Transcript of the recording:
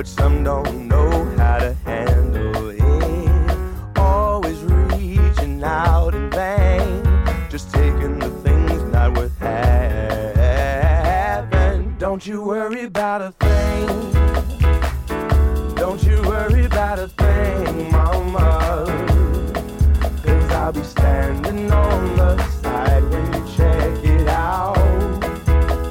but some don't know how to handle it. Always reaching out in vain, just taking the things not worth having. Don't you worry about a thing. Don't you worry about a thing, mama. 'Cause I'll be standing on the side when you check